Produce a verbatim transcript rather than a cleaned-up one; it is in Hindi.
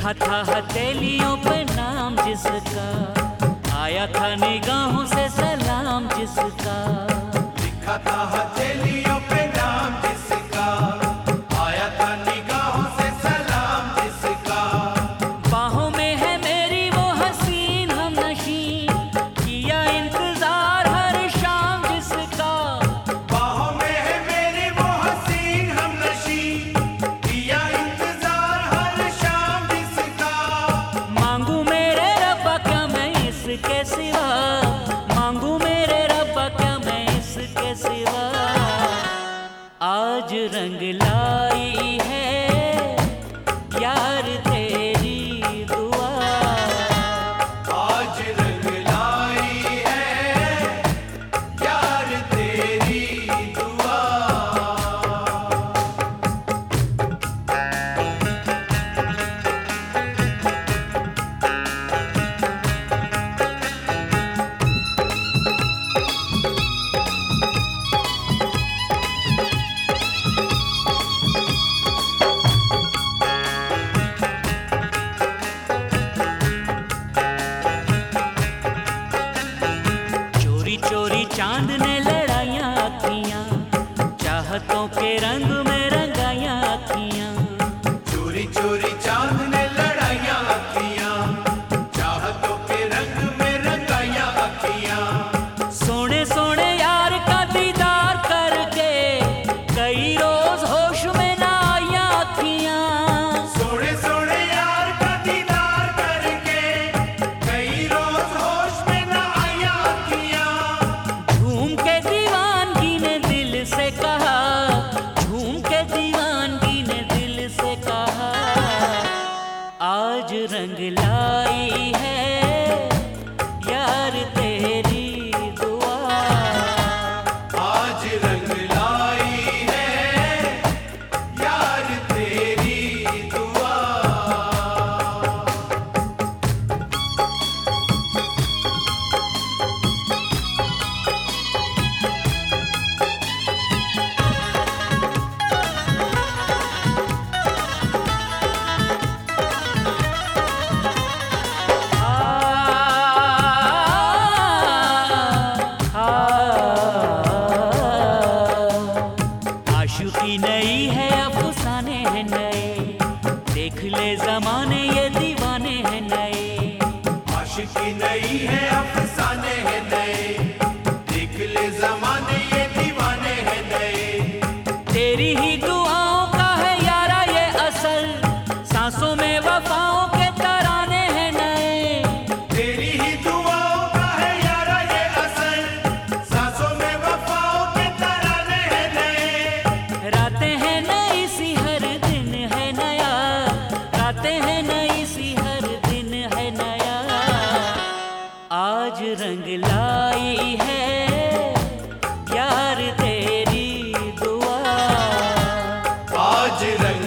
लिखा था हथेलियों पे नाम जिसका, आया था निगाहों से सलाम जिसका। लिखा था हथेलियों पे नाम जिसका, आया था निगाहों से सलाम जिसका। बाहों में है मेरी वो हसीन हमनशी, किया इंतजार हर शाम जिसका। बाहों में है मेरी वो हसीन हमनशी, किया इंतजार हर शाम जिसका। मांगू मेरे रब्बा क्या मैं इसके सिवा, मांगू मेरे रब्बा क्या मैं इसके सिवा। आज रंग लाई है यार तेरी दुआ, आज रंग लाई है यार तेरी दुआ। चोरी चोरी चांद ने लड़ाइयाँ अखियाँ, चाहतों के रंग में रंगाइयाँ अखियाँ। चोरी चोरी चांद ने लड़ाइयाँ अखियाँ, चाहतों के रंग में रंगाइयाँ अखियाँ। सोने सोने यार का दीदार करके कई रोज होश में ना आइयाँ अखियाँ। सोने सोने यार का दीदार करके कई रोज होश में न आया अखियाँ। झूम के दीवानगी ने दिल से कहा, झूम के दीवानगी ने दिल से कहा। आज रंग लाई है यार तेरी दुआ, आज रंग लाई है यार तेरी दुआ। आशुकी नई है अफसाने हैं नए, देख ले जमाने ये दीवाने हैं नए। आशिकी नई है अफसाने हैं नए, देख ले जमाने ये दीवाने हैं नए। तेरी ही दुआओं का है यारा ये असल, सांसों में वफाओं के तराने हैं नए। तेरी ही दुआओं का है यारा ये असल, सांसों में वफाओं के तराने हैं नए। रातें हैं नई सी हर दिन है नया, रातें हैं नई सी हर दिन है नया। आज रंग लाई है यार तेरी दुआ, आज रंग